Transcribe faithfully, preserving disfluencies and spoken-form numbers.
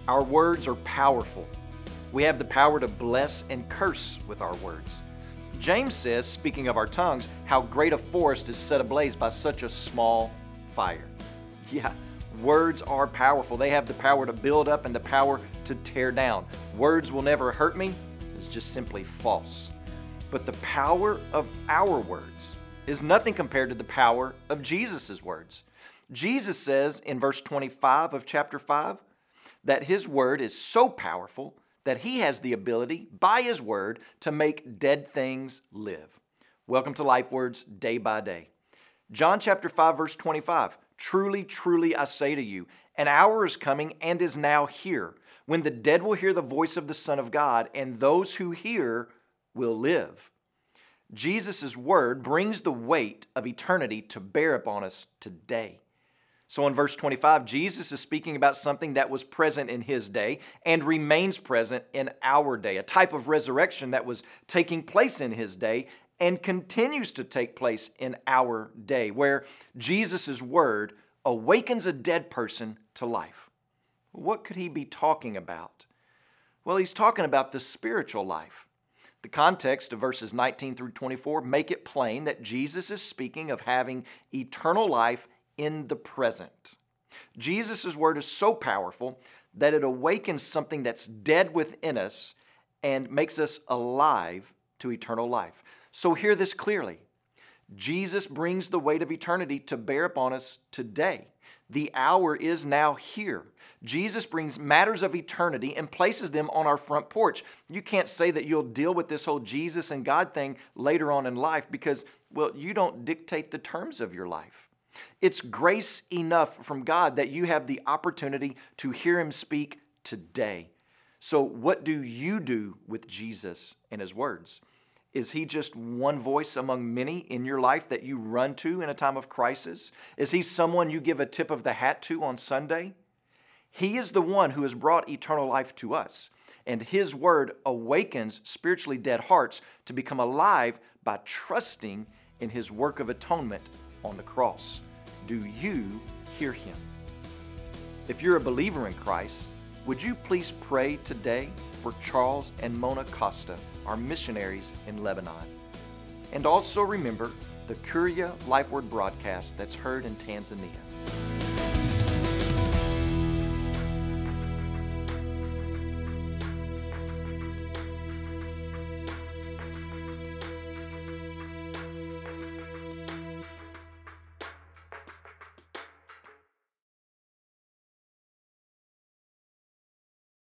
Our words are powerful. We have the power to bless and curse with our words. James says, speaking of our tongues, how great a forest is set ablaze by such a small fire. Yeah, words are powerful. They have the power to build up and the power to tear down. Words will never hurt me is just simply false. But the power of our words is nothing compared to the power of Jesus' words. Jesus says in verse twenty-five of chapter five that his word is so powerful that he has the ability, by his word, to make dead things live. Welcome to Life Words Day by Day. John chapter five, verse twenty-five, truly, truly, I say to you, an hour is coming and is now here, when the dead will hear the voice of the Son of God, and those who hear will live. Jesus' word brings the weight of eternity to bear upon us today. So in verse twenty-five, Jesus is speaking about something that was present in his day and remains present in our day, a type of resurrection that was taking place in his day and continues to take place in our day, where Jesus' word awakens a dead person to life. What could he be talking about? Well, he's talking about the spiritual life. The context of verses nineteen through twenty-four make it plain that Jesus is speaking of having eternal life in the present. Jesus' word is so powerful that it awakens something that's dead within us and makes us alive to eternal life. So hear this clearly. Jesus brings the weight of eternity to bear upon us today. The hour is now here. Jesus brings matters of eternity and places them on our front porch. You can't say that you'll deal with this whole Jesus and God thing later on in life because, well, you don't dictate the terms of your life. It's grace enough from God that you have the opportunity to hear him speak today. So what do you do with Jesus and his words? Is he just one voice among many in your life that you run to in a time of crisis? Is he someone you give a tip of the hat to on Sunday? He is the one who has brought eternal life to us, and his word awakens spiritually dead hearts to become alive by trusting in his work of atonement on the cross. Do you hear him? If you're a believer in Christ, would you please pray today for Charles and Mona Costa, our missionaries in Lebanon? And also remember the Kuria Life Word broadcast that's heard in Tanzania.